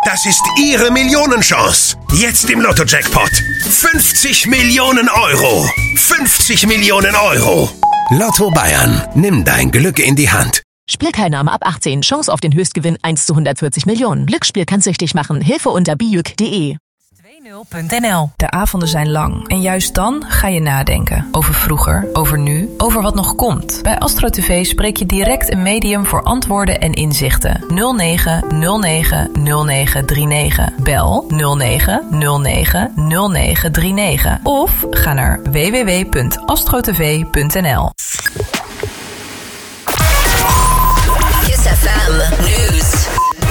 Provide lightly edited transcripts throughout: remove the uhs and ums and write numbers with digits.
Das ist Ihre Millionenchance. Jetzt im Lotto-Jackpot. 50 Millionen Euro. 50 Millionen Euro. Lotto Bayern. Nimm dein Glück in die Hand. Spielteilnahme ab 18. Chance auf den Höchstgewinn 1 zu 140 Miljoen. Glücksspiel kan süchtig machen. Hilfe unter bijuk.de. 20.nl. De avonden zijn lang en juist dan ga je nadenken. Over vroeger, over nu, over wat nog komt. Bij Astro TV spreek je direct een medium voor antwoorden en inzichten. 09 09 0939. Bel 09 09 0939. Of ga naar www.astrotv.nl. Kiss FM News.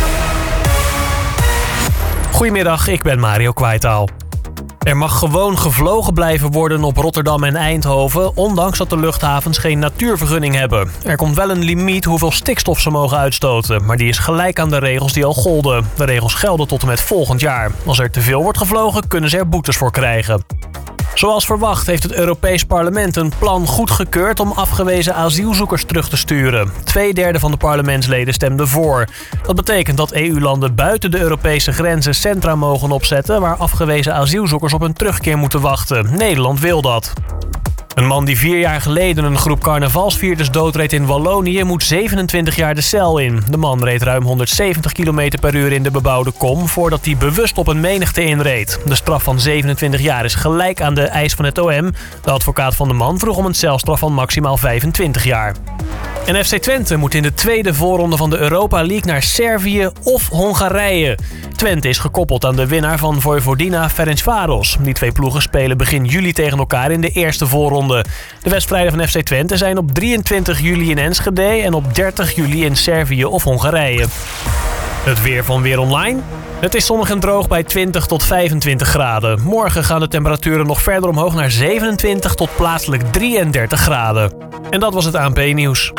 Goedemiddag, ik ben Mario Kwijtaal. Er mag gewoon gevlogen blijven worden op Rotterdam en Eindhoven, ondanks dat de luchthavens geen natuurvergunning hebben. Er komt wel een limiet hoeveel stikstof ze mogen uitstoten, maar die is gelijk aan de regels die al golden. De regels gelden tot en met volgend jaar. Als er te veel wordt gevlogen, kunnen ze er boetes voor krijgen. Zoals verwacht heeft het Europees Parlement een plan goedgekeurd om afgewezen asielzoekers terug te sturen. 2/3 van de parlementsleden stemde voor. Dat betekent dat EU-landen buiten de Europese grenzen centra mogen opzetten waar afgewezen asielzoekers op hun terugkeer moeten wachten. Nederland wil dat. Een man die 4 jaar geleden een groep carnavalsvierders doodreed in Wallonië moet 27 jaar de cel in. De man reed ruim 170 km per uur in de bebouwde kom voordat hij bewust op een menigte inreed. De straf van 27 jaar is gelijk aan de eis van het OM. De advocaat van de man vroeg om een celstraf van maximaal 25 jaar. En FC Twente moet in de tweede voorronde van de Europa League naar Servië of Hongarije. Twente is gekoppeld aan de winnaar van Vojvodina Ferencváros. Die twee ploegen spelen begin juli tegen elkaar in de eerste voorronde. De wedstrijden van FC Twente zijn op 23 juli in Enschede en op 30 juli in Servië of Hongarije. Het weer van Weer Online. Het is zonnig en droog bij 20 tot 25 graden. Morgen gaan de temperaturen nog verder omhoog naar 27 tot plaatselijk 33 graden. En dat was het ANP-nieuws.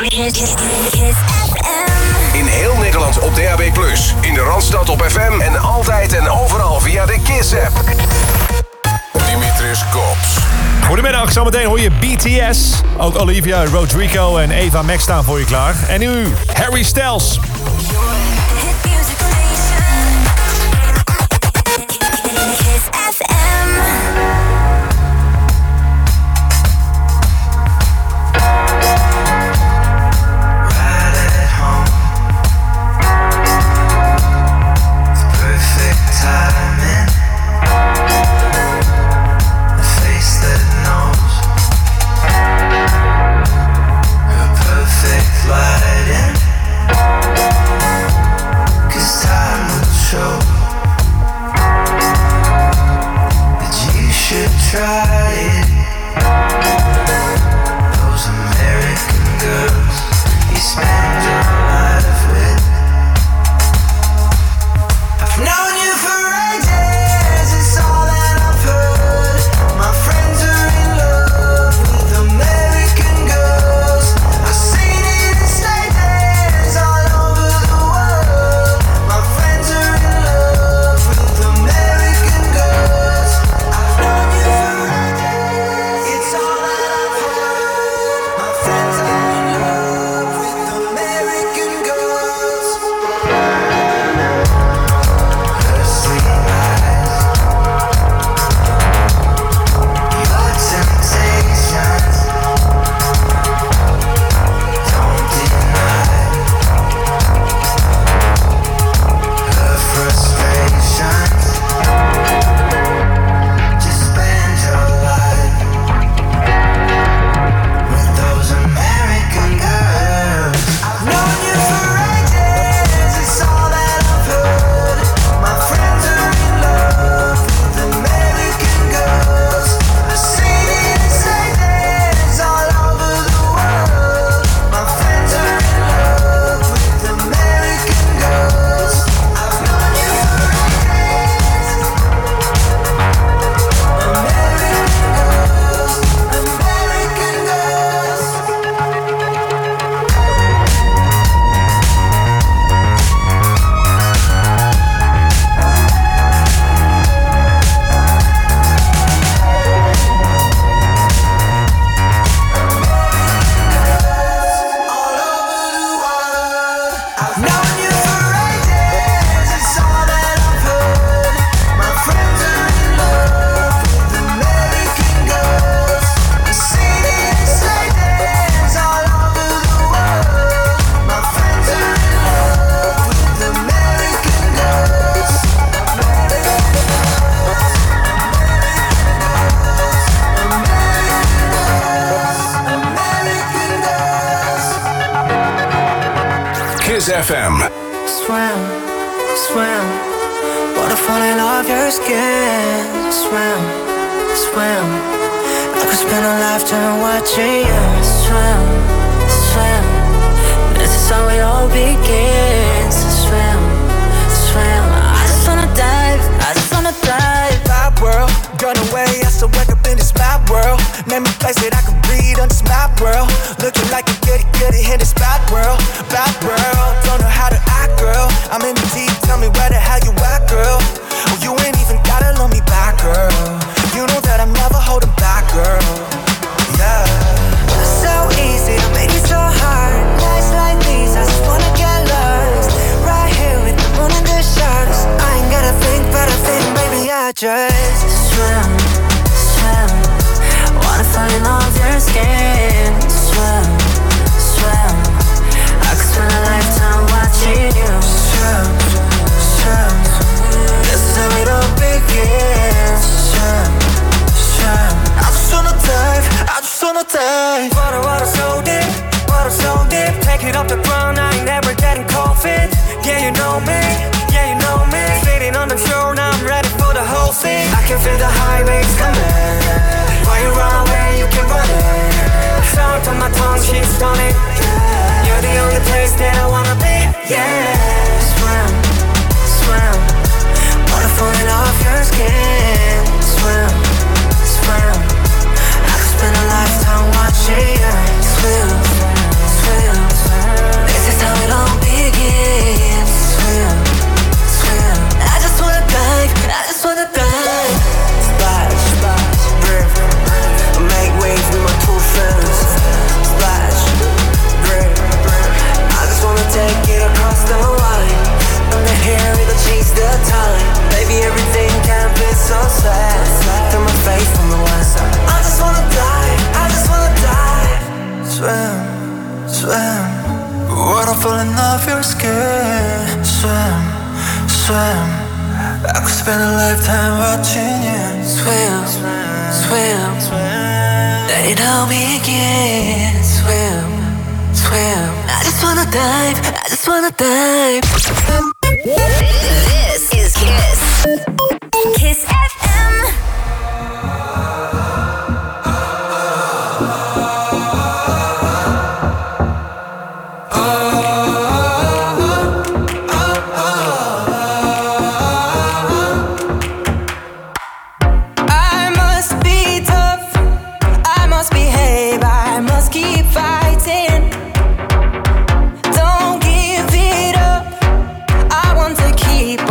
In heel Nederland op DAB+. In de Randstad op FM en altijd en overal via de Kiss-app. Dimitris Kops. Goedemiddag, zometeen hoor je BTS. Ook Olivia Rodrigo en Eva Max staan voor je klaar. En nu Harry Styles. FM. Swim, swim, water falling off your skin. Swim, swim, I could spend a lifetime watching you. Swim, swim, this is how it all begins. Swim, swim, I just wanna dive, I just wanna dive. Bad world, gone away, I still wake up in this mad world. Name a place that I can breathe on this mad world. Looking like a goody in this bad world. Bad world, don't know how to act, girl. I'm in the deep, tell me where the hell you at, girl. Oh, you ain't even gotta love me back, girl. You know that I'm never holding back, girl. Yeah. So easy to make it so hard. Nights like these, I just wanna get lost. Right here with the moon and the stars. I ain't gotta think, but I think, baby, I just swim, swim. Wanna fall in love with your skin. Swim, swim. I could spend a lifetime watching you. Swim, swim. This is how it all begins. Swim, swim. I just wanna dive, I just wanna dive. Water so deep, water so deep. Take it off the ground, I ain't never getting cold feet. Yeah, you know me, yeah, you know me. Sitting on the shore, now I'm ready for the whole scene. I can feel the high waves coming. While you run away, you can run it. Sound on my tongue, she's stunning. You're the only place that I wanna be. Yeah, swim, swim. Water falling off your skin. Swim, swim. I could spend a lifetime watching you. Swim, swim. This is how it all begins. Swim, swim. I just wanna dive, I just wanna dive. Splash, splash, brave. Make waves with my two friends. Splash, brave. I just wanna take it across the line. Under here, it'll change the time. Baby, everything can be so sad. Through my face from the west side. I just wanna dive, I just wanna dive. Swim, swim. Water falling off your skin. Swim, swim. I could spend a lifetime watching you. Swim, swim, let it all begin. Swim, swim. I just wanna dive, I just wanna dive. This is Kiss. Kiss FM. I must be tough, I must behave, I must keep fighting. Don't give it up, I want to keep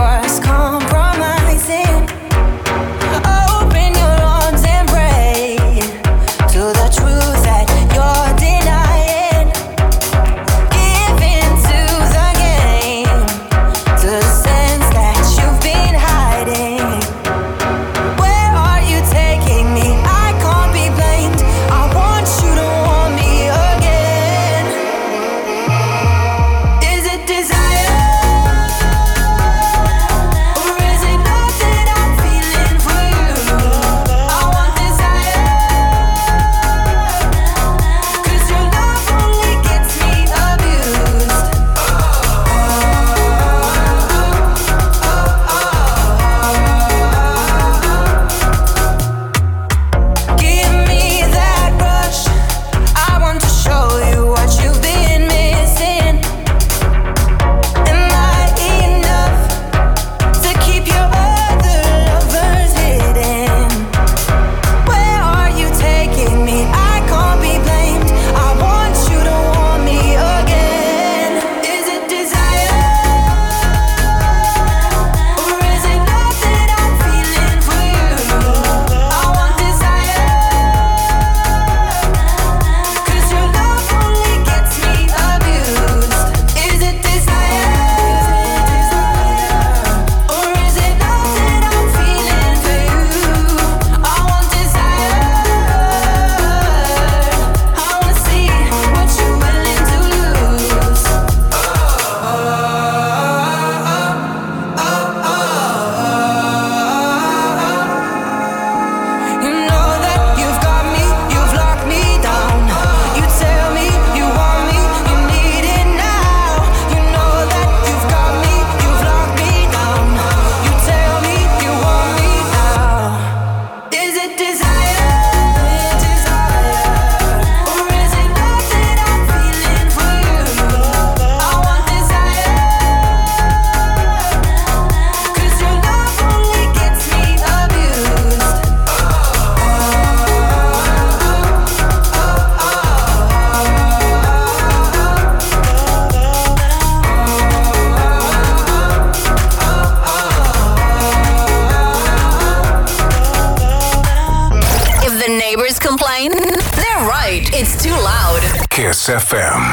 Kiss FM.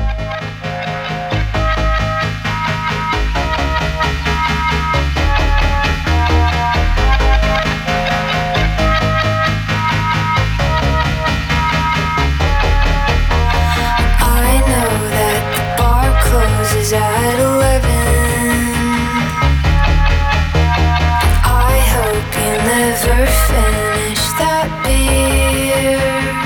At 11, I hope you never finish that beer.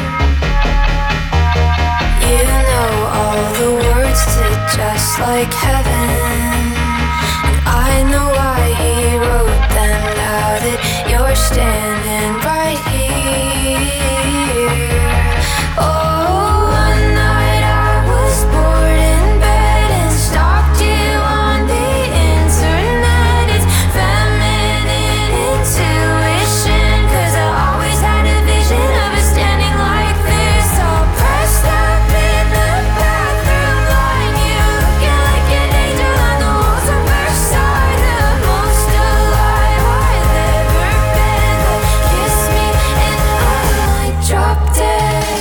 You know all the words to Just Like Heaven, and I know why he wrote them now that you're standing right here. Oh, one night I was bored in bed and stalked you on the internet. It's feminine intuition, 'cause I always had a vision of us standing like this, all pressed up in the bathroom line. You looking like an angel on the walls of Versailles, the most alive I've ever been. Kiss me and I might drop dead.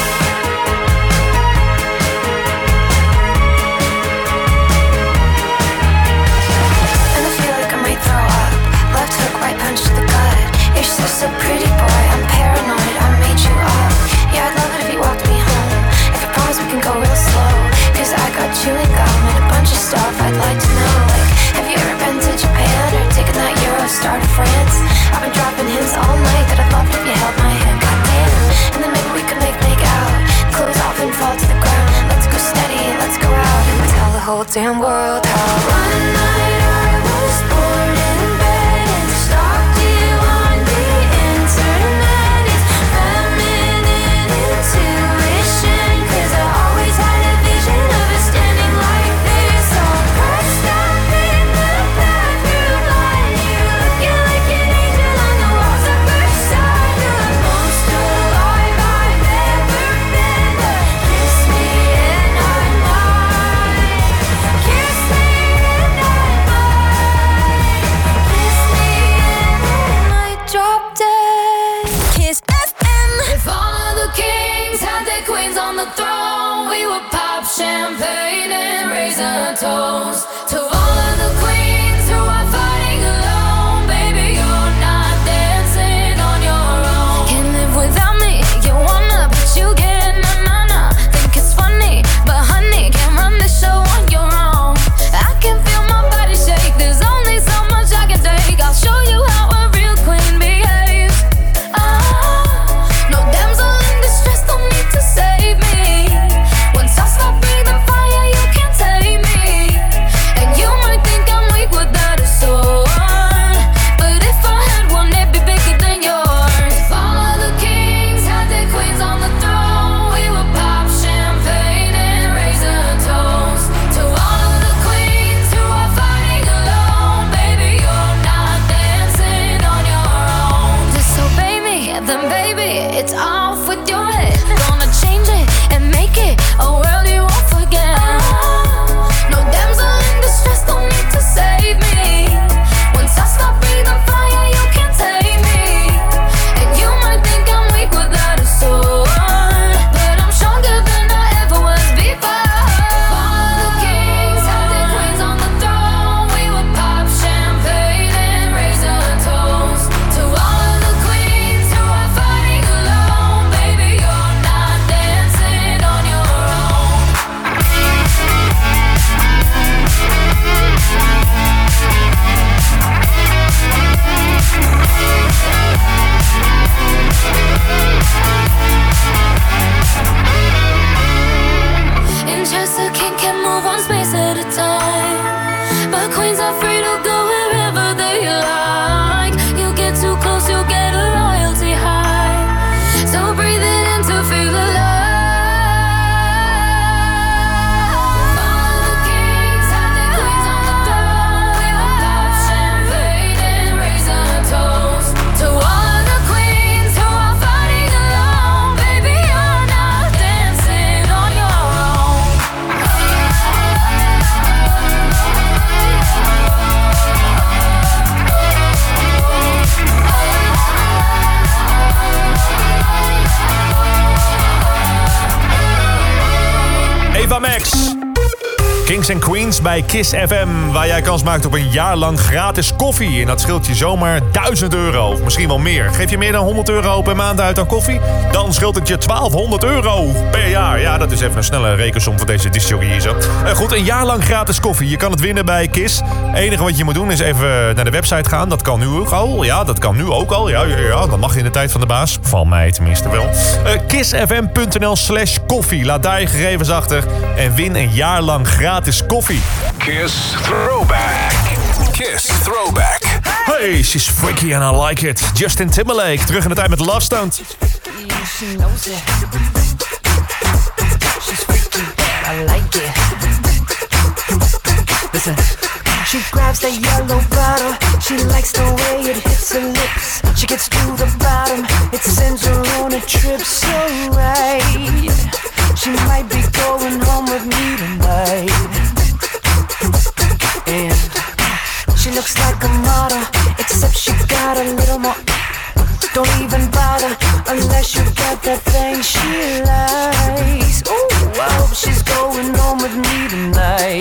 And I feel like I might throw up. Left hook, right punch to the gut. You're so pretty, boy. I'm paranoid. I made you up. Yeah, I'd love it if you walked me home. If you promise we can go real slow, 'cause I got chewing gum and a bunch of stuff I'd like to know. Like, have you ever been to Japan or taken that Eurostar to France? I've been dropping hints all night that I'd love it if you held my hand. Goddamn. And then maybe we could make out. Clothes off and fall to the ground. Let's go steady, let's go out and tell the whole damn world how one night I was bored in bed and stalked you on the internet. It's feminine intuition, 'cause I always had a vision of us standing like this, all pressed up in the bathroom line. You looking like an angel on the walls of Versailles, the most alive I've ever been. But kiss me and I might, kiss me and I might Kings and Queens bij Kiss FM, waar jij kans maakt op een jaar lang gratis koffie. En dat scheelt je zomaar €1000, of misschien wel meer. Geef je meer dan €100 per maand uit aan koffie, dan scheelt het je €1200 per jaar. Ja, dat is even een snelle rekensom voor deze discjockey hier zo. Goed, een jaar lang gratis koffie. Je kan het winnen bij Kiss. Het enige wat je moet doen is even naar de website gaan. Dat kan nu ook al. Ja, dat kan nu ook al. Ja, dat mag in de tijd van de baas. Van mij tenminste wel. kissfm.nl/koffie. Laat daar je gegevens achter en win een jaar lang gratis koffie. Kiss Throwback. Kiss Throwback. Hey, she's freaky and I like it. Justin Timberlake, terug in de tijd met Love Stunt. She knows it. She's freaky and I like it. Listen. She grabs that yellow bottle. She likes the way it hits her lips. She gets to the bottom. It sends her on a trip so right. She might be going home with me tonight. And she looks like a model, except she got a little more. Don't even bother unless you got that thing she likes. Ooh, I hope she's going home with me tonight.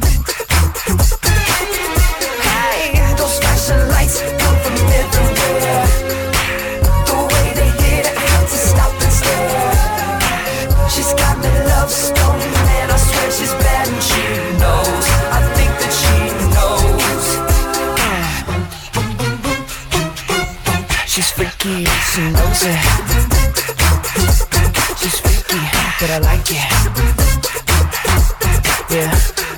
Hey, those flashing lights come from everywhere. The way they hit it, I have to stop and stare. She's got me love stone, and I swear she's bad and she knows. I think that she knows. She's freaky, she knows it. She's freaky, but I like it. Yeah.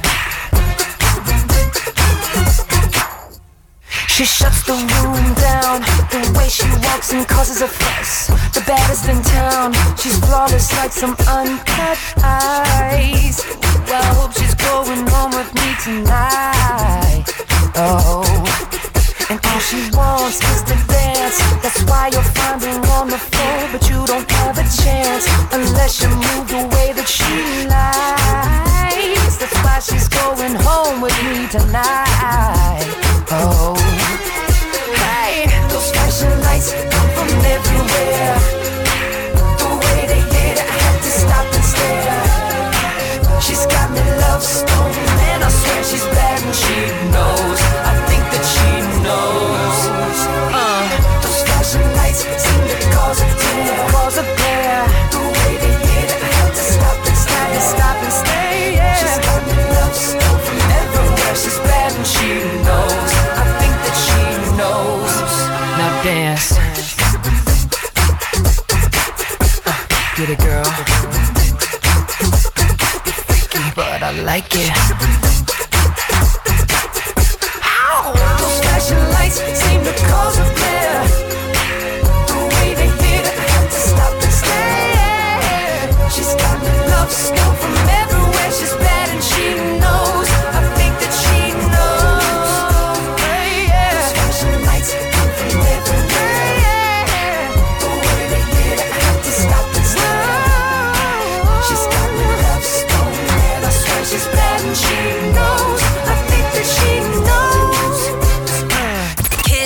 She shuts the room down. The way she walks and causes a fuss. The baddest in town. She's flawless like some uncut ice. Well, I hope she's going home with me tonight. Oh, and all she wants is to dance. That's why you'll find her on the floor, but you don't have a chance unless you move the way that she likes. That's why she's going home with me tonight. Oh, hey, those flashing lights come from everywhere. The way they hit it, I have to stop and stare. She's got me love stone, and I swear she's bad and she knows. I think that she knows. Those flashing lights seem to cause a glare. The way they hit it, I have to stop and stay. Yeah. She's got me love stone from everywhere. She's bad and she knows. I think that she knows. Now dance. Get it, girl. But I like it. Ow! Those flashing lights seem to cause a flare. The way they hit it, I have to stop and stare. She's got me love stone from everywhere. She's bad and she knows. I think that she knows. Yeah. Those flashing lights come from everywhere. The way they hit it, I have to stop and stare. She's got me love stone. She's bad and she knows. I think that she knows.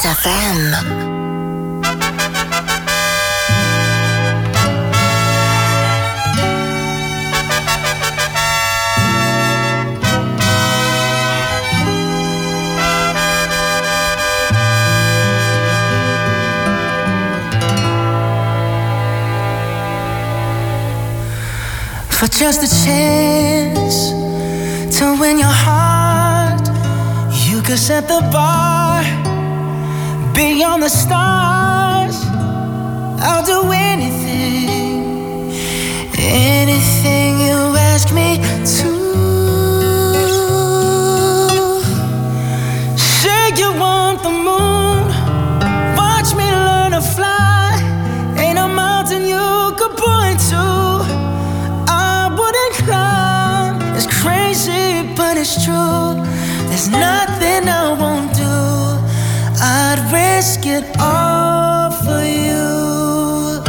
FM. For just a chance to win your heart, you could set the bar beyond the stars. I'll do anything, anything you ask me to. Say you want the moon, watch me learn to fly. Ain't a mountain you could point to it's crazy, but it's true. There's nothing I won't do. I'd risk it all for you.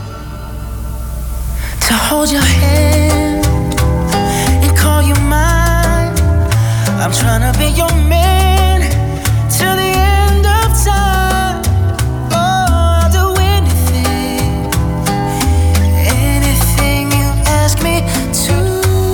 To hold your hand and call you mine. I'm trying to be your man till the end of time. Oh, I'll do anything, anything you ask me to.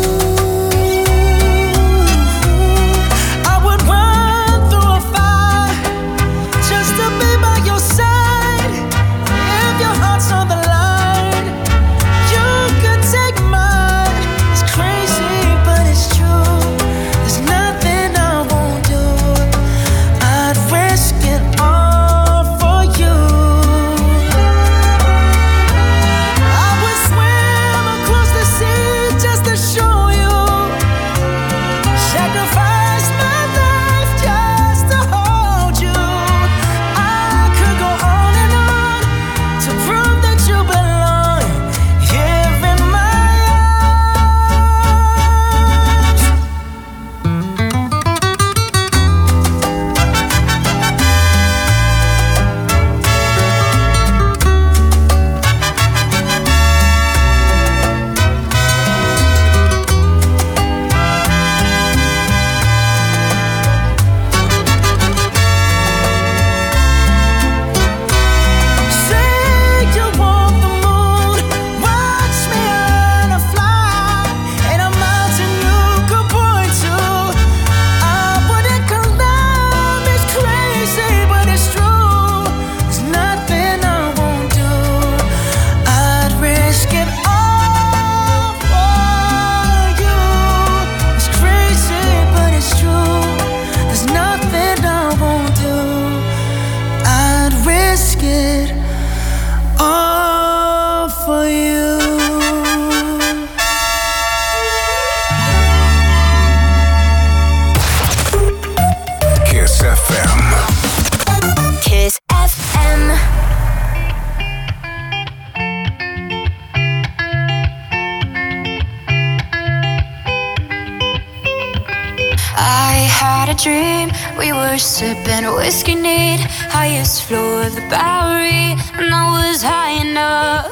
Dream, we were sipping whiskey neat, highest floor of the Bowery, and I was high enough.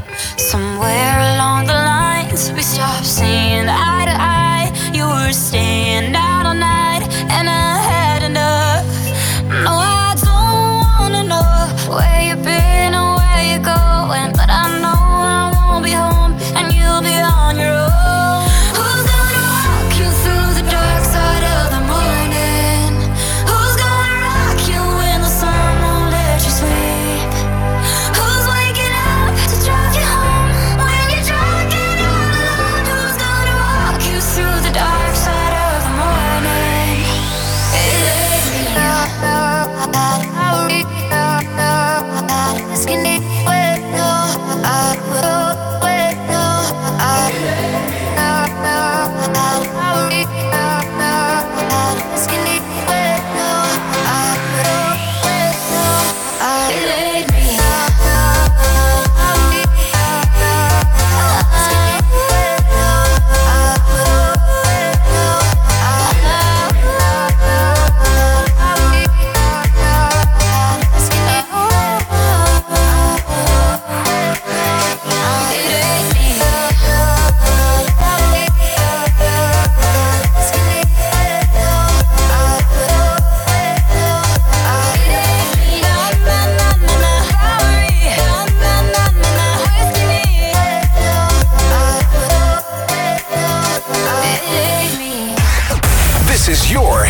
Somewhere along the lines, we stopped seeing eye to eye. You were staying out all night, and I had enough. No, I don't wanna know where you've been or where you're going, but I know I won't be home, and you'll be on your own. Who's gonna walk you through the dark side of the morning? Who's gonna rock you when the sun won't let you sleep? Who's waking up to drive you home when you're drunk?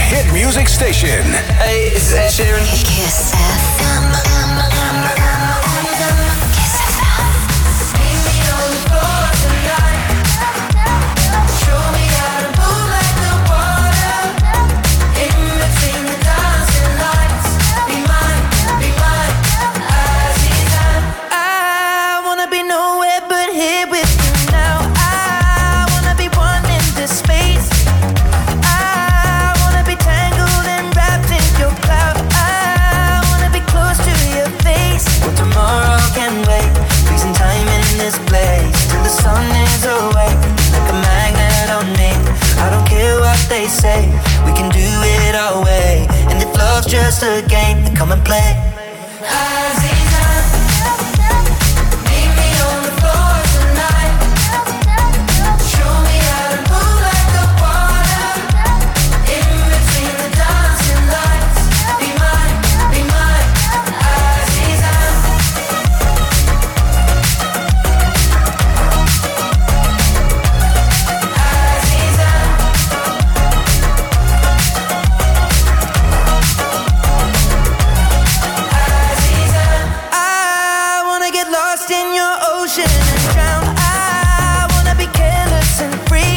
hit music station. Hey, it's Ed Sheeran. Kiss FM. Kiss FM. Meet me on the floor tonight. Show me how to move like the water. In between the dancing lights. Be mine, Azizan. I wanna be nowhere but here with you now. I wanna be one in this space. I wanna be tangled and wrapped in your cloud. I wanna be close to your face. Well, tomorrow can wait. Freezing time in this place till the sun is awake. Like a magnet on me. I don't care what they say. We can do it our way. And if love's just a game, then come and play. Azizan, meet me on the floor tonight. Show me how to move like the water. In between the dancing lights. Be mine, Azizan. I wanna get lost in your ocean and drown. I wanna be careless and free.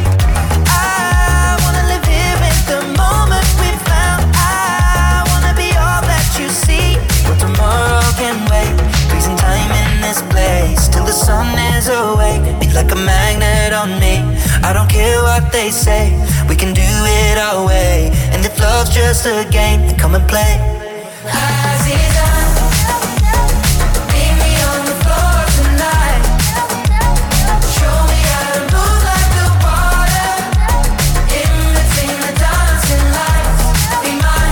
I wanna live here in the moment we found. I wanna be all that you see. But tomorrow can wait. Freezing time in this place till the sun is awake. Be like a magnet on me. I don't care what they say. We can do it our way. And if love's just a game, then come and play. Azizan, meet me on the floor tonight. Show me how to move like the water. In between the dancing lights. Be mine,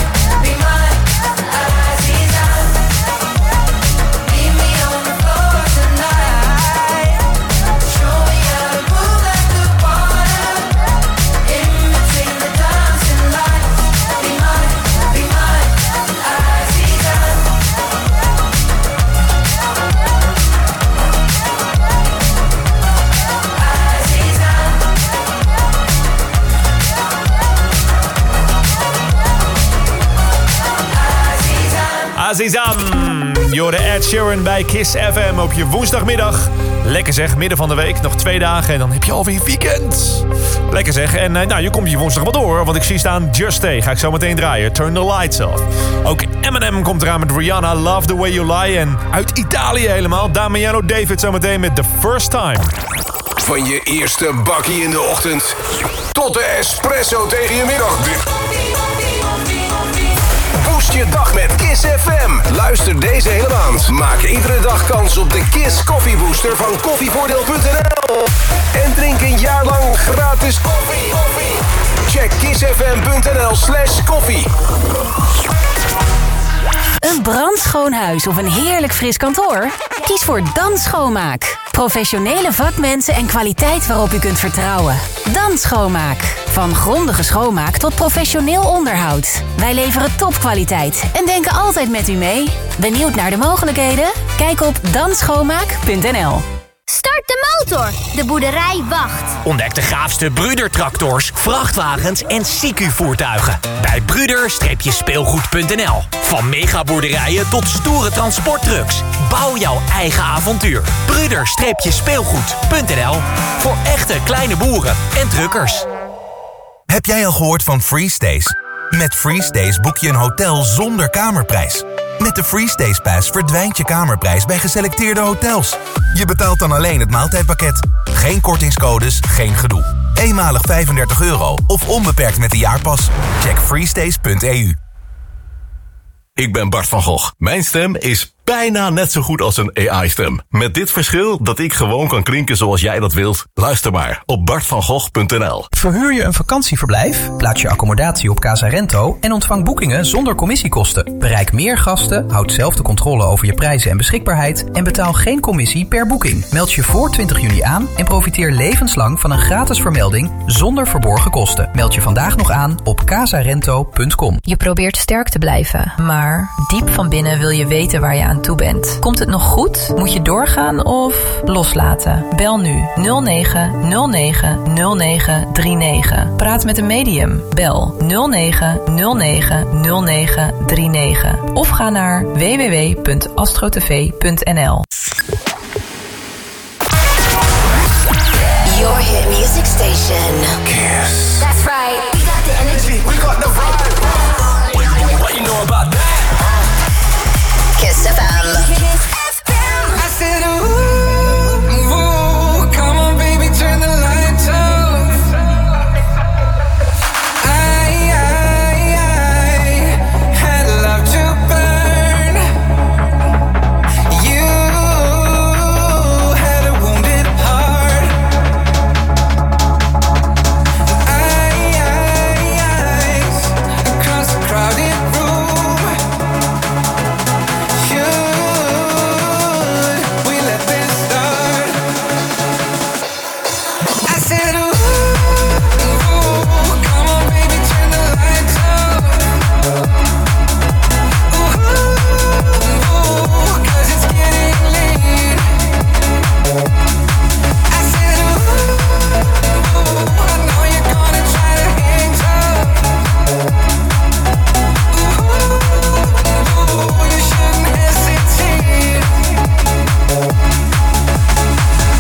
Azizan. Meet me on the floor tonight. Show me how to move like the water. In between the dancing lights. Be mine, Azizan. Azizan, Jorde Ed Sheeran bij Kiss FM op je woensdagmiddag. Lekker zeg, midden van de week, nog 2 dagen en dan heb je alweer weekend. Lekker zeg, en nou, je komt je woensdag wel door, want ik zie staan Just Stay. Ga ik zo meteen draaien, Turn the Lights Off. Ook Eminem komt eraan met Rihanna, Love the Way You Lie. En uit Italië helemaal, Damiano David zometeen met The First Time. Van je eerste bakkie in de ochtend tot de espresso tegen je middagdip. Boost je dag met Kiss FM. Luister deze hele maand. Maak iedere dag kans op de Kiss Coffee Booster van koffievoordeel.nl. En drink een jaar lang gratis koffie. Check kissfm.nl/koffie. Een brandschoon huis of een heerlijk fris kantoor? Kies voor Dan Schoonmaak. Professionele vakmensen en kwaliteit waarop u kunt vertrouwen. Dan Schoonmaak. Van grondige schoonmaak tot professioneel onderhoud. Wij leveren topkwaliteit en denken altijd met u mee. Benieuwd naar de mogelijkheden? Kijk op danschoonmaak.nl. Start de motor. De boerderij wacht. Ontdek de gaafste Brüder-tractors, vrachtwagens en CQ-voertuigen. Bij Brüder-speelgoed.nl. Van megaboerderijen tot stoere transporttrucks. Bouw jouw eigen avontuur. Brüder-speelgoed.nl. Voor echte kleine boeren en truckers. Heb jij al gehoord van FreeStays? Met FreeStays boek je een hotel zonder kamerprijs. Met de FreeStays Pass verdwijnt je kamerprijs bij geselecteerde hotels. Je betaalt dan alleen het maaltijdpakket. Geen kortingscodes, geen gedoe. Eenmalig €35 of onbeperkt met de jaarpas. Check freestays.eu. Ik ben Bart van Gogh. Mijn stem is bijna net zo goed als een AI-stem. Met dit verschil dat ik gewoon kan klinken zoals jij dat wilt. Luister maar op bartvangogh.nl. Verhuur je een vakantieverblijf? Plaats je accommodatie op Casarento en ontvang boekingen zonder commissiekosten. Bereik meer gasten, houd zelf de controle over je prijzen en beschikbaarheid en betaal geen commissie per boeking. Meld je voor 20 juni aan en profiteer levenslang van een gratis vermelding zonder verborgen kosten. Meld je vandaag nog aan op casarento.com. Je probeert sterk te blijven, maar diep van binnen wil je weten waar je aan aan toe bent. Komt het nog goed? Moet je doorgaan of loslaten? Bel nu 09090939. Praat met een medium. Bel 09090939. Of ga naar www.astrotv.nl. Your hit music station. Kiss. That's right. We got the energy. We got the vibe. What you know about that? Kiss FM. I said, ooh, come on, baby, turn the lights off. I had love to burn. You had a wounded heart. Eyes across the crowded room. Should we let this start? I said, ooh, come on, baby, turn the lights off. Ooh, 'cause it's getting late. I said, ooh, I know you're gonna try to hang tough. Ooh, you shouldn't hesitate. I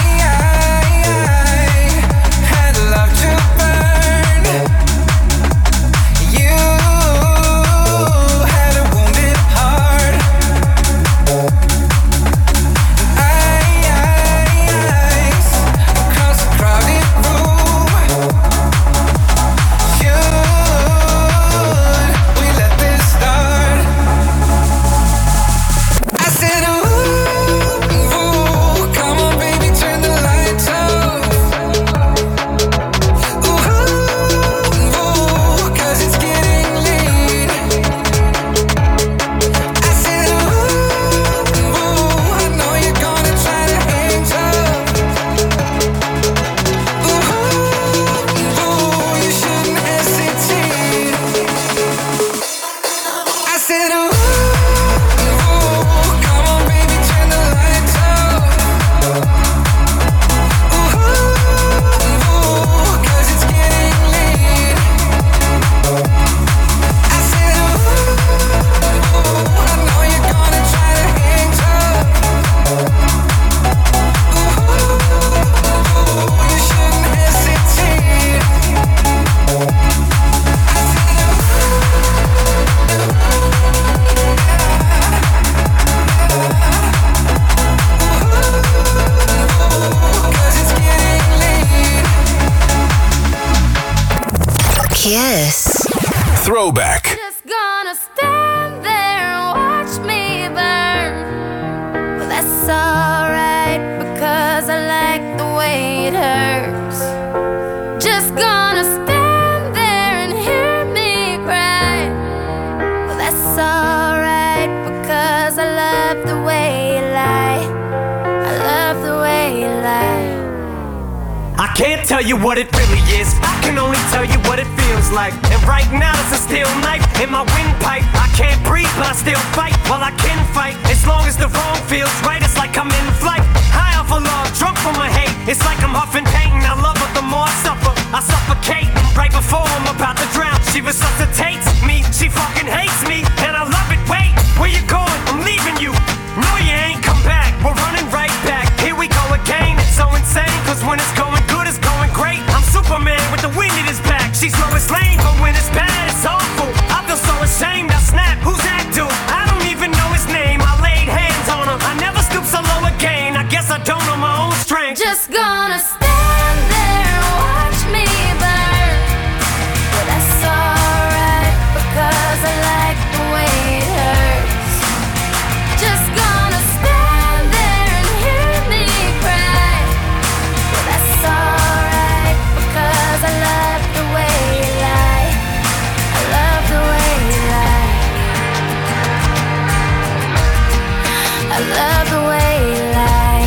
had love to burn. You had a wounded heart. Eyes across the crowded room. Should we let this start? I said, ooh, come on, baby, turn the lights off. Ooh, 'cause it's getting late. I said, ooh, I know you're gonna try to hang tough. Ooh, you shouldn't hesitate. I said, ooh, come on, baby, turn the lights off. Ooh, 'cause it's getting late. I said, ooh, I know you're gonna try to hang tough. Ooh, you shouldn't hesitate. I said, Cause it's getting late. Kiss. Throwback. Just gonna stand there and watch me burn. Well, that's alright because I like the way it hurts. Just gonna stand there and hear me cry. Well, that's alright because I love the way you lie. I love the way you lie. I can't tell you what it really is. I can only tell you what it feels like. And right now it's a steel knife in my windpipe. I can't breathe, but I still fight. Well, I can fight as long as the wrong feels right. It's like I'm in flight, high off of love, drunk from my hate. It's like I'm huffing pain. I love her the more I suffer. I suffocate right before I'm about to drown. She resuscitates me. She fucking hates me, and I love it. Wait, where you going? I'm leaving you. No, you ain't come back. We're running right back. Here we go again. It's so insane, 'cause when it's going good, it's going great. I'm Superman with the wind in his back. She's Lois Lane, but when it's bad, it's awful. I feel so ashamed. I snap. Who's that dude? I don't even know his name. I laid hands on him. I never stoop so low again. I guess I don't know my own strength. Just gonna stand there and watch me burn. Well, that's alright because I like the way it hurts. Just gonna stand there and hear me cry. Well, that's alright because I love the way you lie. I love the way you lie. I love the way you lie.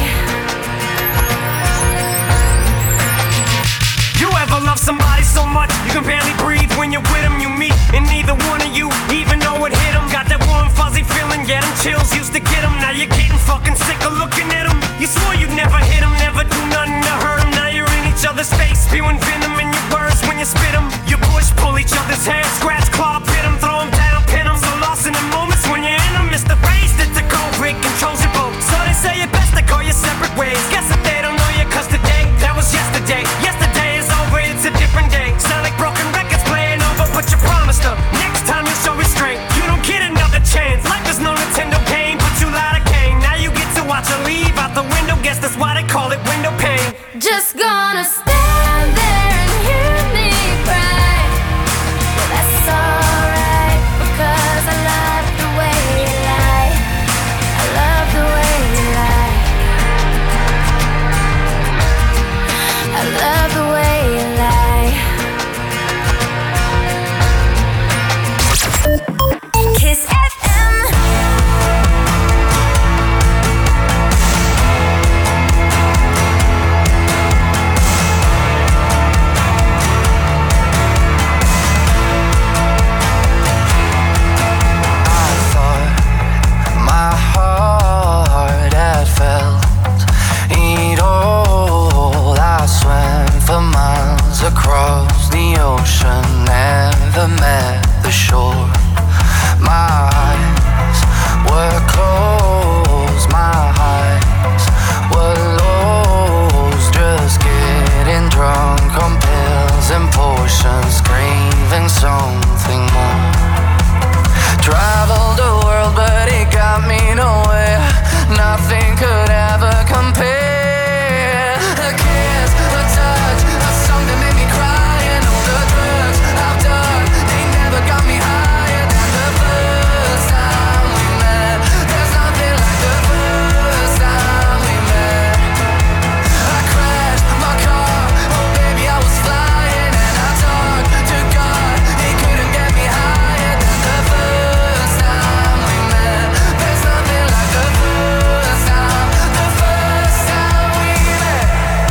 You ever love somebody so much you can barely breathe when you're with them? You meet, and neither one of you even know it hit them. Got that warm fuzzy they feeling? Yeah, them chills used to get them. Now you're getting fucking sick of looking at them. You swore you'd never hit them, never do nothing to hurt them. Now you're in each other's face, spewing venom in your words when you spit them. You push, pull each other's hair, scratch, claw, pit them, throw them down, pin them. So lost in the moments when you're in them. It's the race that the cold break controls your boat. So they say it best to go your separate ways. Guess that they don't know you, cause today, that was yesterday. Yesterday is over, it's a different day. Sound like broken records playing over, but you promised her next time you show restraint. You don't get another chance. Life is no Nintendo game, but you lied again. Now you get to watch her leave out the window. Guess that's why they call it window pane. Just gonna stand there and hear me cry. Well, that's alright, because I love the way you lie. I love the way you lie. I love the way you lie. Kiss FM. My heart had felt it all. I swam for miles across the ocean, never met the shore. My eyes were closed, my eyes were lost, just getting drunk on pills and potions, craving something more. Traveled the world, but it got me nowhere. Nothing could ever compare. A kiss, a touch, a song that made me cry, and all the drugs I've done, they never got me higher than the first time we met. There's nothing like the first time we met. I crashed my car, oh baby I was flying, and I talked to God, he couldn't get me higher than the first time we met. There's nothing like the first time we met.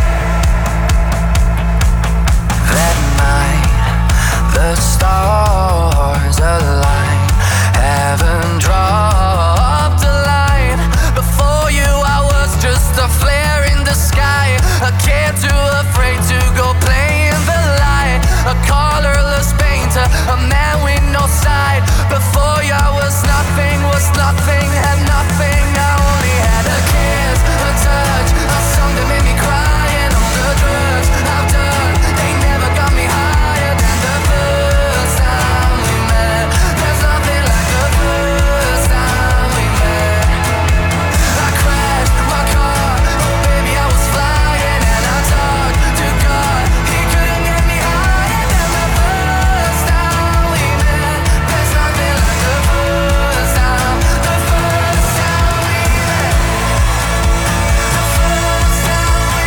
That night, the stars align, heaven dropped a line. Before you I was just a flare in the sky, a kid too afraid to go play in the light, a colorless painter, a man with no side. Before you I was nothing, had nothing. I only had a kiss, a touch, a song that made me cry, and all the drugs I've done, they never got me higher than the first time we met. There's nothing like the first time we met. I crashed my car, oh baby I was flying, and I talked to God, he couldn't get me higher than the first time we met. There's nothing like the first time we met. The first time we met. The first time we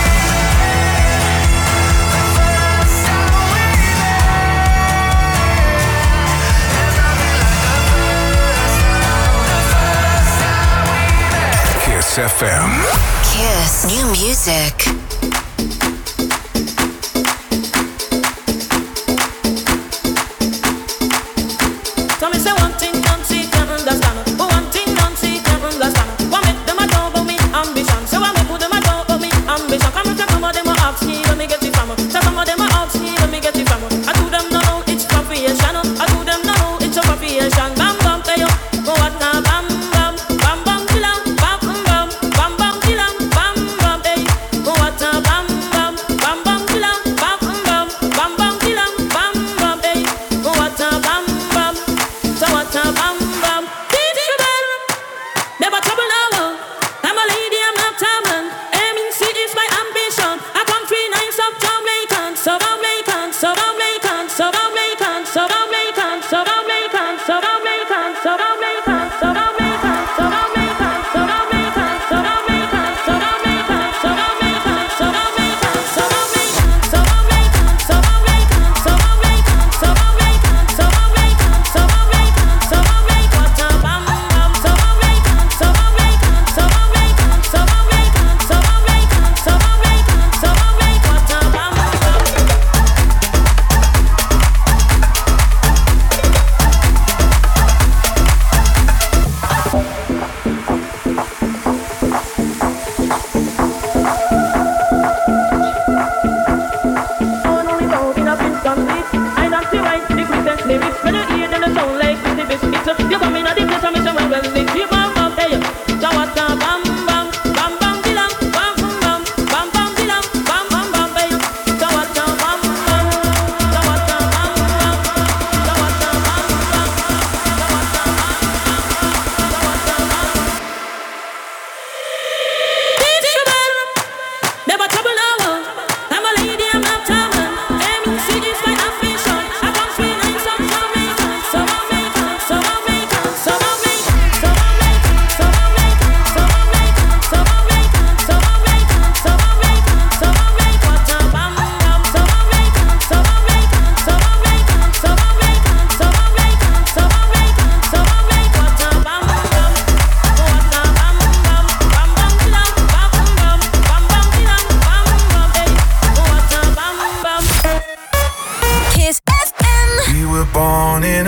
met. Kiss FM. Kiss. New music. Tell me say one thing Nancy can't understand, but one thing Nancy can't understand. What make them a talk about me ambition? So what make them a talk about me ambition? Come and some of them a ask me where me get it from. So some of them a ask me where me get it from. I do them know it's confusion. I do them know it's a confusion. Bam bam play up, go what now? Bam bam, bam bam kill 'em. Bam bam, bam bam kill 'em. Bam bam, hey, go what now? Bam bam.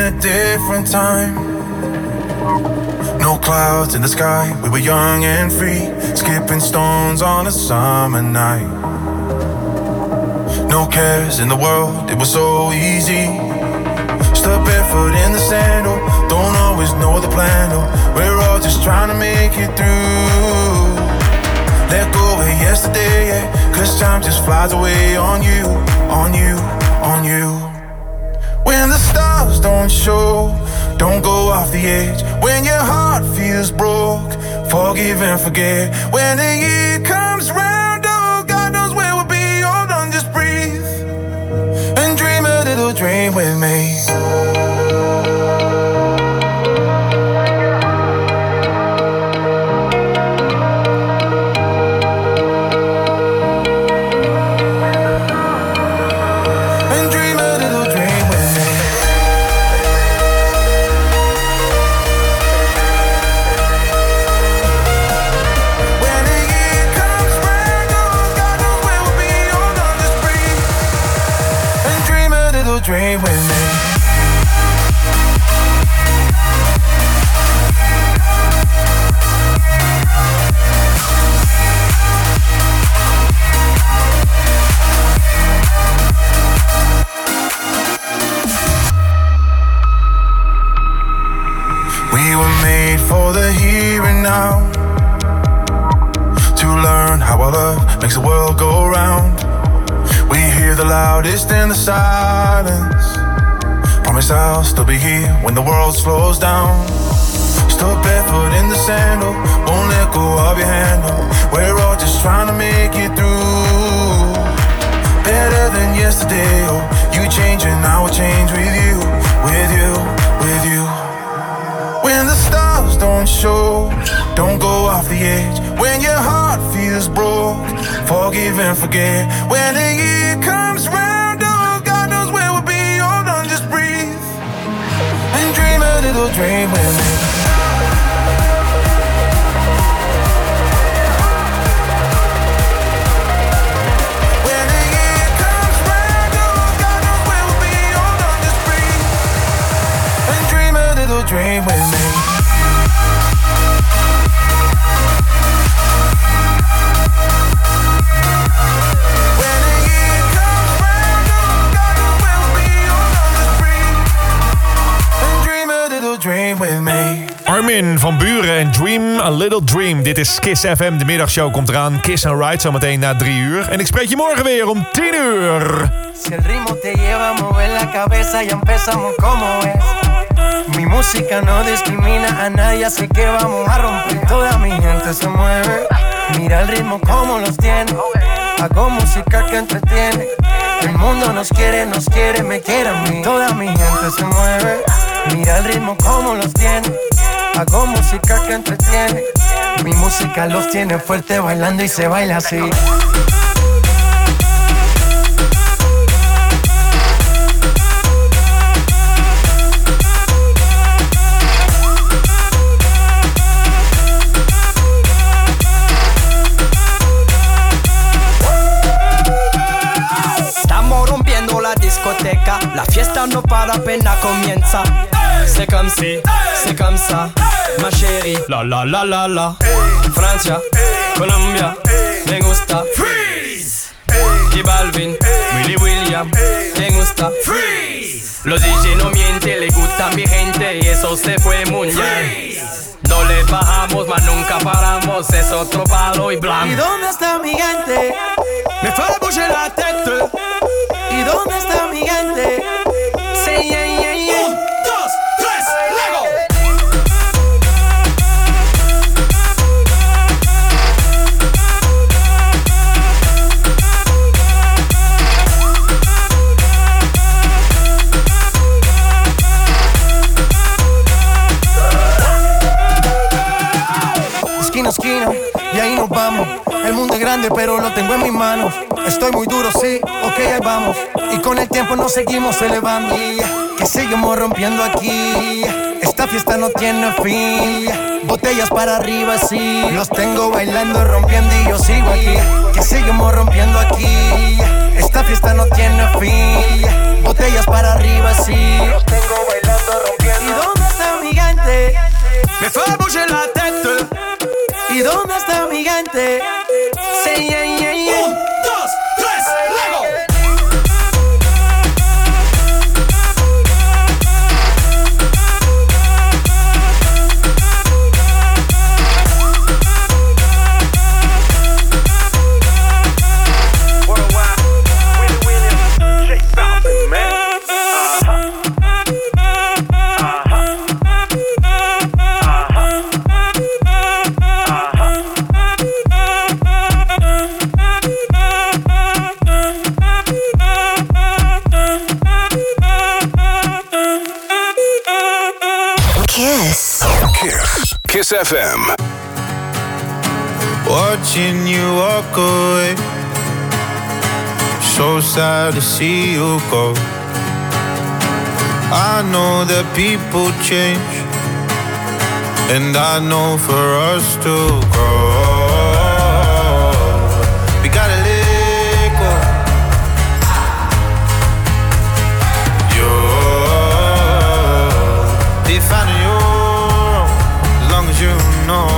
a different time. No clouds in the sky, we were young and free, skipping stones on a summer night. No cares in the world, it was so easy. Step barefoot in the sandal, don't always know the plan, oh, we're all just trying to make it through. Let go of yesterday, yeah, 'cause time just flies away on you, on you, on you. When the stars don't show, don't go off the edge. When your heart feels broke, forgive and forget. When the year comes round, oh, God knows where we'll be. Hold on, just breathe and dream a little dream with me. Dream with me. We were made for the here and now, to learn how our love makes the world go round. We hear the loudest in the silence. Promise I'll still be here when the world slows down. Still barefoot in the sandal, won't let go of your handle. We're all just trying to make it through. Better than yesterday, oh, you change and I will change with you, with you, with you. When the stars don't show, don't go off the edge. When your heart feels broke, forgive and forget. When the year comes round, oh, God knows where we'll be. Hold on, just breathe and dream a little dream with me. When the year comes round, oh, God knows where we'll be. Hold on, just breathe and dream a little dream with me. Armin van Buren en Dream a Little Dream. Dit is Kiss FM. De middagshow komt eraan. Kiss and Ride zometeen na 3 uur. En ik spreek je morgen weer om 10 uur. Si el ritmo te lleva a mover la cabeza, ya empezamos como es. Mi música no discrimina a nadie, así que vamos a romper. Toda mi gente se mueve. Mira el ritmo como los tiene. Hago música que entretiene. El mundo nos quiere, me quiere a mí. Toda mi gente se mueve. Mira el ritmo como los tiene. Hago música que entretiene. Mi música los tiene fuerte bailando y se baila así. Estamos rompiendo la discoteca. La fiesta no para, apenas comienza. C'est comme si, c'est comme ça, ma chérie. La la la la la. Francia, Colombia, me gusta. Freeze. J Balvin, Willy William, me gusta. Freeze. Los DJ no mienten, le gusta mi gente y eso se fue mundial. No le bajamos, mas nunca paramos, es otro palo y blanco. ¿Y dónde está mi gente? Me fue a bouger la tête. ¿Y dónde está mi gente? Sí, yeah, yeah, yeah. 1, 2, 3, Lego. Esquina a esquina, y ahí nos vamos. El mundo es grande, pero lo tengo en mis manos. Estoy muy duro, sí, ok, ahí vamos. Y con el tiempo nos seguimos elevando. Que seguimos rompiendo aquí. Esta fiesta no tiene fin. Botellas para arriba, sí. Los tengo bailando, rompiendo y yo sigo aquí. Que seguimos rompiendo aquí. Esta fiesta no tiene fin. Botellas para arriba, sí. Los tengo bailando, Kiss FM. Watching you walk away, so sad to see you go. I know that people change, and I know for us to grow, we gotta let go. You're defining your own, as long as you know.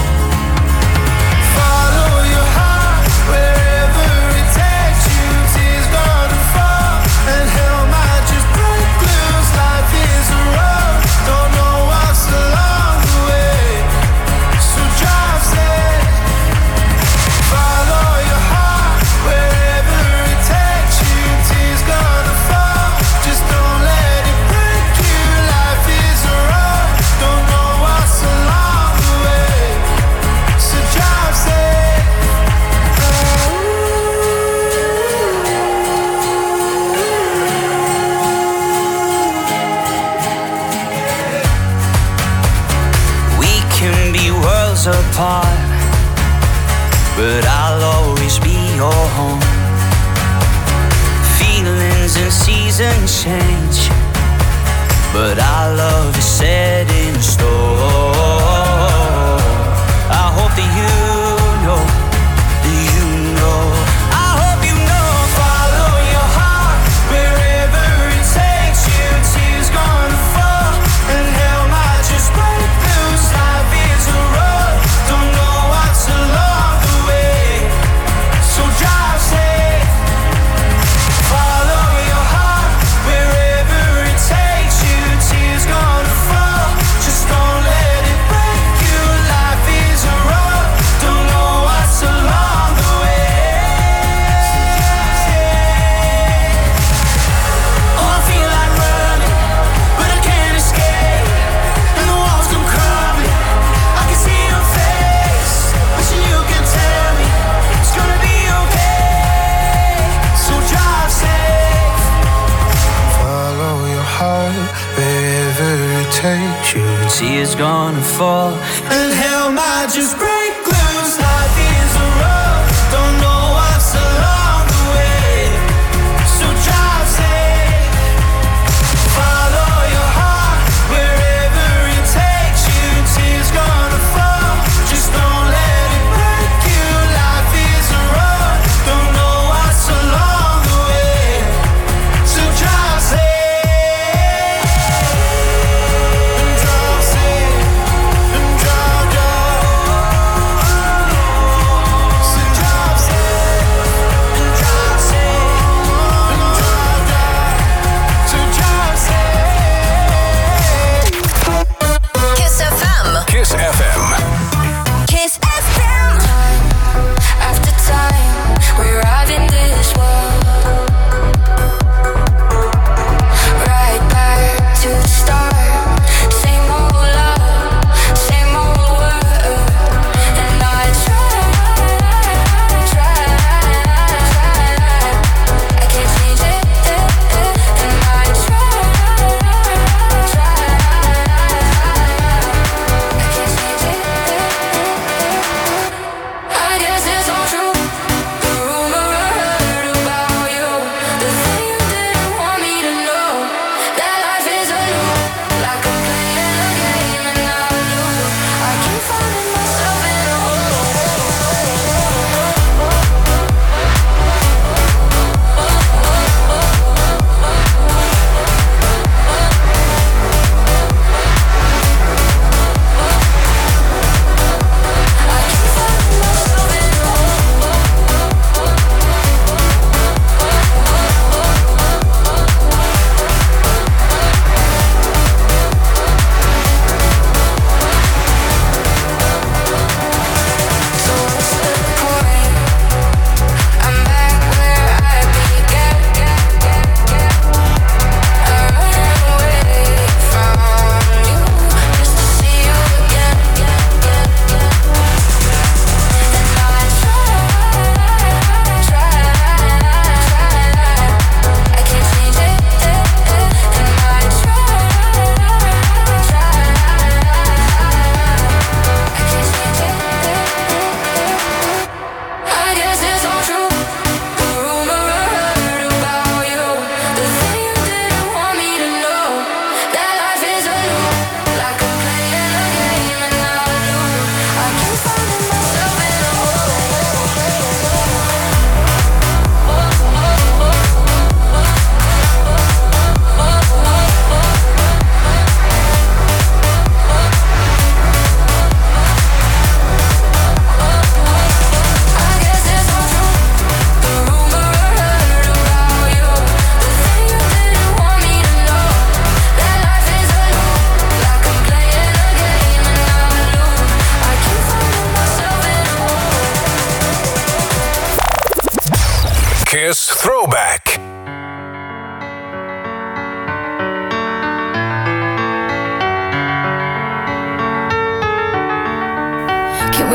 Apart, but I'll always be your home. Feelings and seasons change, but our love is set in stone. I hope that you know, I hope you know. Follow your heart wherever it takes you. Tears gonna fall and hell might just break loose. Life is a road, don't know what's along the way, so drive safe. Follow your heart wherever it takes you. Tears gonna fall, just don't let it break you. Life is a road, don't know what's along the way. Oh, I feel like running, but I can't escape, and the walls come crumbling. I can see your face, wishing you can tell me it's gonna be okay, so drive safe. Follow your heart wherever it takes you. Tears gonna fall and hell might just break loose. Life is a road, don't know what's along the way, so drive safe. Follow your heart wherever it takes you. Tears gonna fall, just don't let it break you. Life is a road, don't know what's along the way, so drive safe. And drive safe, and drive, drive.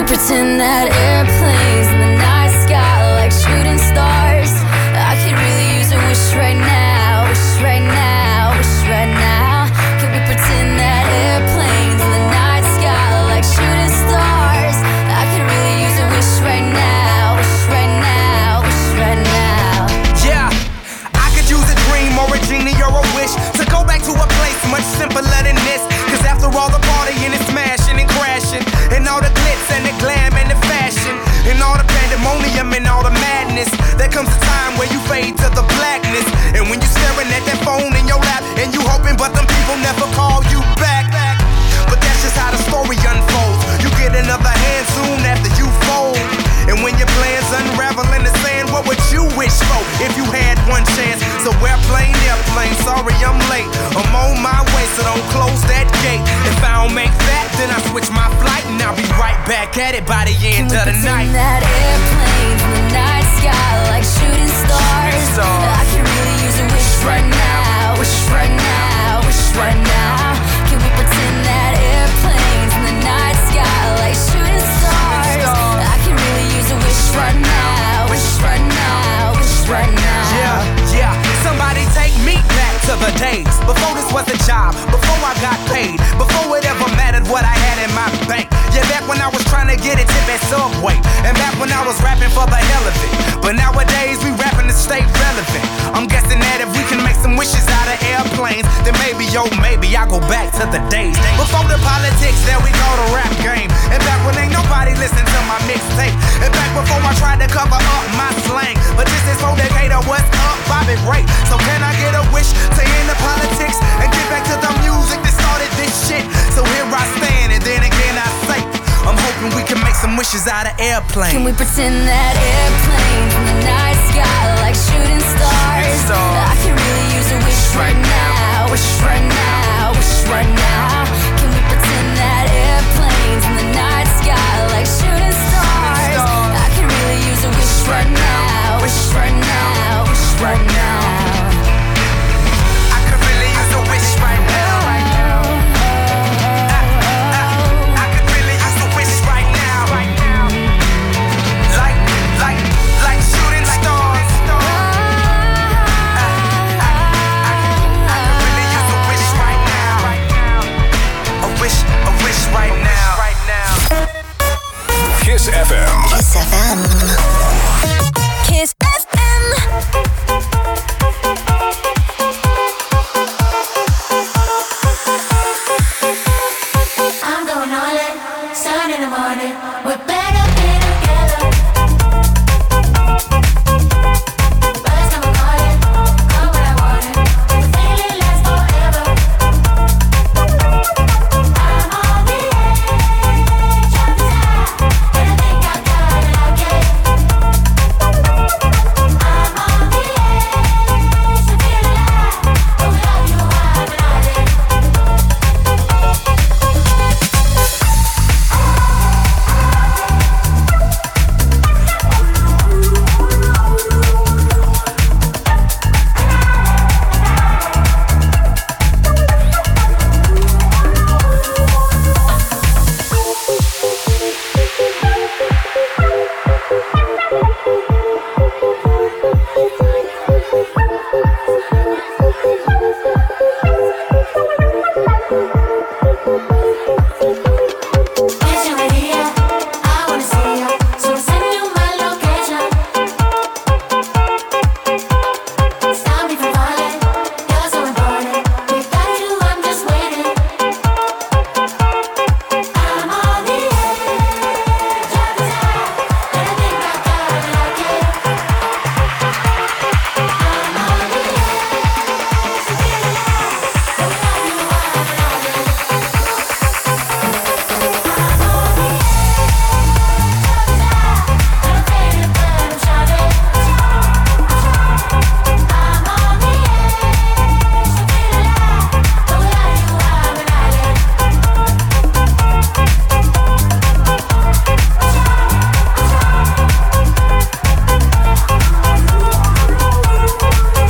we pretend that airplanes in the night sky like shooting stars? I could really use a wish right now, wish right now, wish right now. Can we pretend that airplanes in the night sky like shooting stars? I could really use a wish right now, wish right now, wish right now. Yeah, I could use a dream or a genie or a wish to go back to a place much simpler than this. Cause after all the partying and smashing and crashing, and all the glitz and the glam and the fashion, and all the pandemonium and all the madness, there comes a time where you fade to the blackness. And when you're staring at that phone in your lap, and you hoping but them people never call you back. But that's just how the story unfolds. You get another hand soon after you fold. And when your plans unravel in the sand, what would you wish for if you had one chance? So airplane, sorry I'm late. I'm on my way, so don't close that gate. If I don't make that, then I switch my flight, and I'll be right back at it by the end of the night. That airplanes in the night sky like shooting stars. I can really use a wish right now, wish right now, wish right now. Can we pretend that airplanes in the night sky like shooting stars? I can really use a wish right now, wish right now, wish right now. Yeah, somebody take me back to the days before this was a job, before I got paid, before it ever mattered what I had in my bank. Yeah, back when I was trying to get a tip at Subway, and back when I was rapping for the hell of it. But nowadays we rapping to stay relevant. I'm guessing that if we can make some wishes out of airplanes, then maybe, maybe I go back to the days before the politics, there we go, the rap game. And back when ain't nobody listened to my mixtape, and back before I tried to cover up my slang. But this is for Decatur, what's up, Bobby Ray? So can I get a wish to end the politics and get back to the music that started this shit? So here I stand, and then again I say, I'm hoping we can make some wishes out of airplanes. Can we pretend that airplanes in the night sky like shooting